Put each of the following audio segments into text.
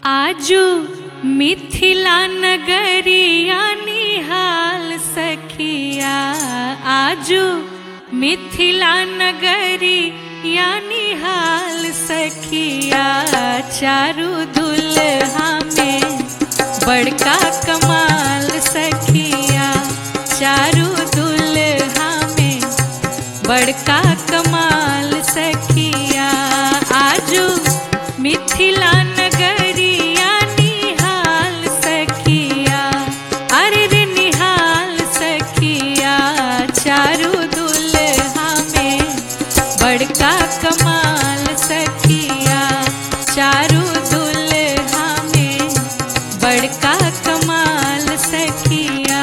आजू मिथिला नगरिया निहाल सखिया। आजू मिथिला नगरिया निहाल सखिया। चारू दुल्हा में बड़का कमाल सखिया। चारू दुल्हा में बड़का कमाल सखिया। आजू मिथिला नगरिया निहाल सखिया। अरे रे निहाल सखिया। चारू दुल्हा में बड़का कमाल सखिया। चारू दुल्हा में बड़का कमाल सखिया।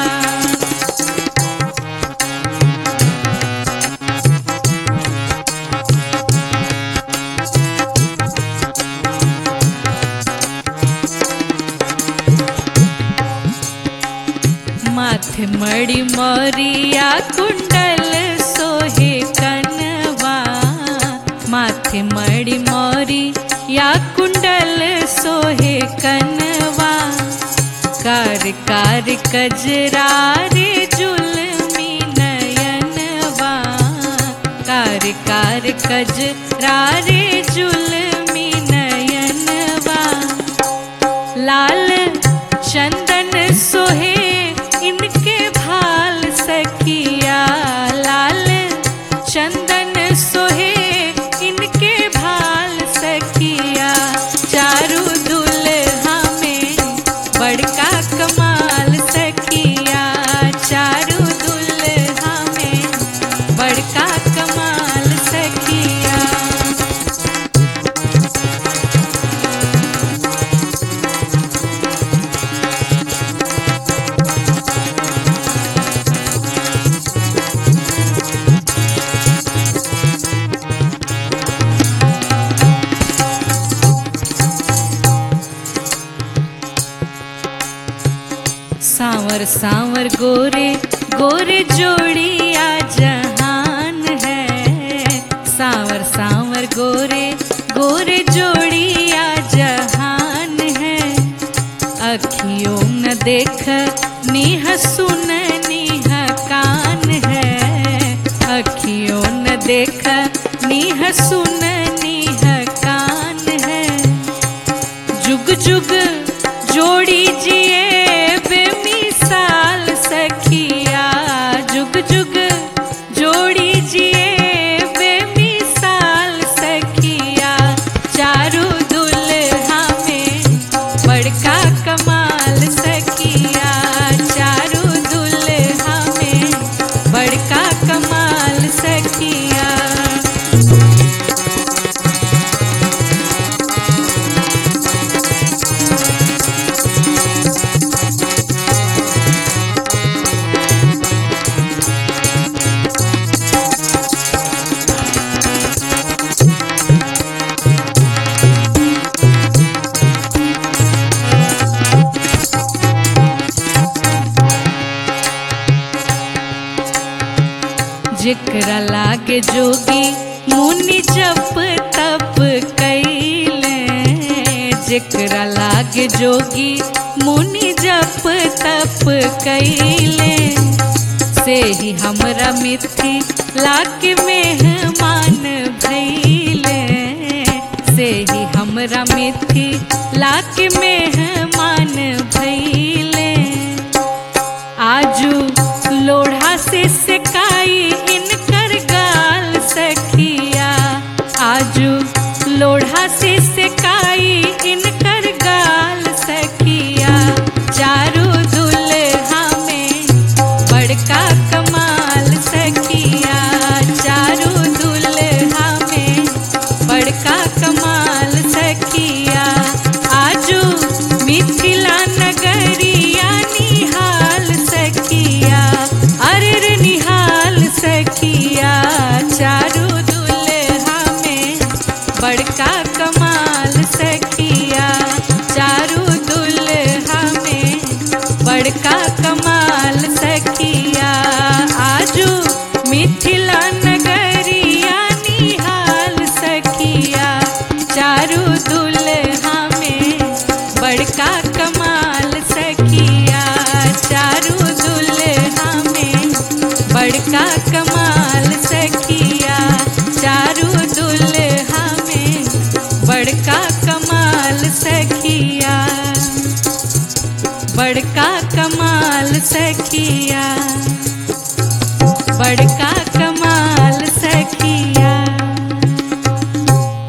माथे मणि मौरिया कुंडल सोहे कनवा। माथे मणि मौरिया कुंडल सोहे कनवा। कार कार कजरा रे जुल्मी नयनवा। कार कार कजरा रे जुल्मी नयनवा। लाल चंदन सोहे इनके भाल सखिया। लाल चंदन सोहे इनके भाल सखिया। चारू दुल्हा में बड़का कमाल सखिया। चारू दुल्हा में बड़का कमाल सखिया। सांवर सांवर गोरे गोरे जोड़िया जहान है। सांवर सांवर गोरे गोरे जोड़िया जहान है। अखियों न देख नीह सुन नीह कान है। अखियों न देख नीह सुन नीह कान है। जुग जुग जोड़ी जिए बेमिसाल सखिया। जुग जुग जोड़ी जिए बेमिसाल सखिया। चारू दुल्हा में बड़का कमाल सखिया। चारू दुल्हा में बड़का कमाल सखिया। जिकरा लागे जोगी मुनि जप तप कैले। जिकरा लागे जोगी मुनि जप तप कैले। से ही हमरा मिथिला के मेहमान भइले। से ही हमरा मिथिला के मेहमान भइले। आजू लोढ़ा से सेकाई इनकर गाल सखिया। आजू लोढ़ा से सेकाई इनकर गाल सखिया। चारू दुल्हा में बड़का कमाल सखिया। चारू दुल्हा में बड़का कमाल सखिया। आजू मिथिला नगरिया निहाल सखिया। अरे रे निहाल सखिया। बड़का कमाल सखिया चारू दुल्हा में, बड़का कमाल सखिया चारू दुल्हा में, बड़का कमाल सखिया, बड़का कमाल सखिया, बड़का